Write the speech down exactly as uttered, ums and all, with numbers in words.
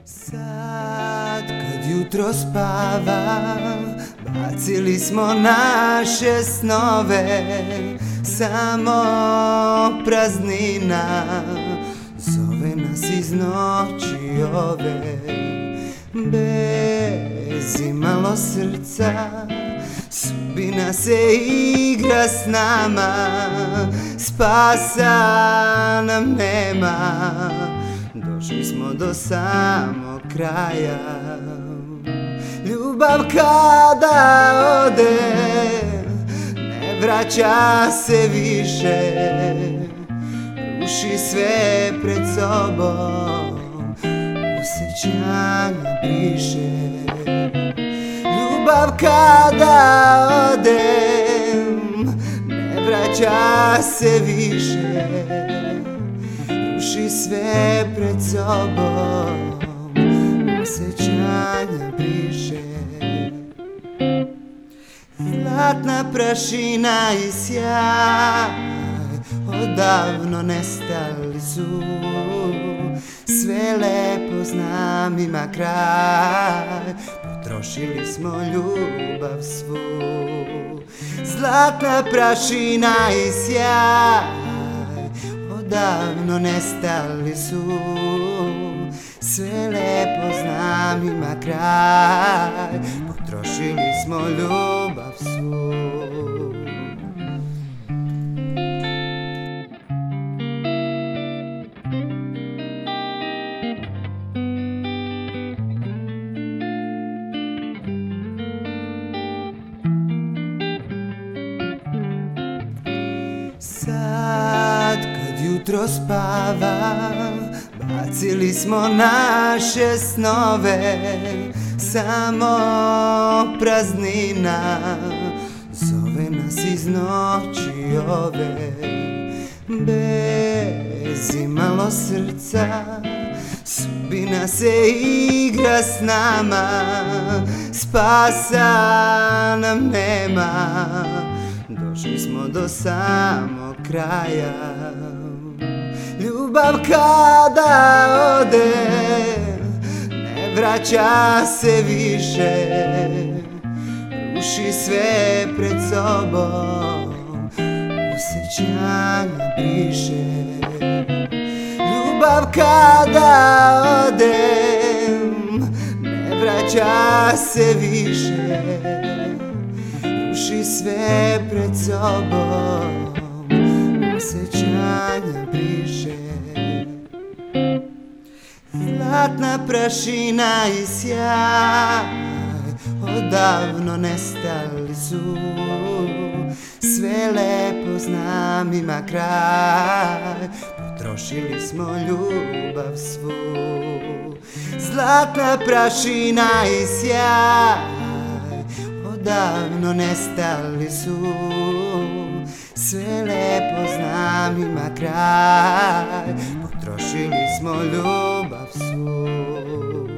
Sad kad jutro spava, bacili smo naše snove, samo praznina zove nas iz noći ove. Bez imalo srca sudbina se igra s nama, spasa nam nema, došli smo do samog kraja. Ljubav kada ode ne vraća se više, ruši sve pred sobom, osjećanja briše. Ljubav kada ode ne vraća se više, ruši sve pred sobom, osjećanja briše. Zlatna prašina i sjaj odavno nestali su, sve lepo znam ima kraj, potrošili smo ljubav svu. Zlatna prašina i sjaj odavno nestali su, sve lepo znam ima kraj, potrošili smo ljubav svu. Sad kad jutro spava, bacili smo naše snove, samo praznina zove nas iz noći ove. Bez imalo srca sudbina se igra s nama, spasa nam nema, došli smo do samog kraja. Ljubav kada ode ne vraća se više, ruši sve pred sobom, osjećanja briše. Ljubav kada ode ne vraća se više, ruši sve pred sobom, osjećanja briše. Zlatna prašina i sjaj odavno nestali su, sve lepo znam ima kraj, potrošili smo ljubav svu. Zlatna prašina i sjaj odavno nestali su, sve lepo znam ima kraj, potrošili smo ljubav svu.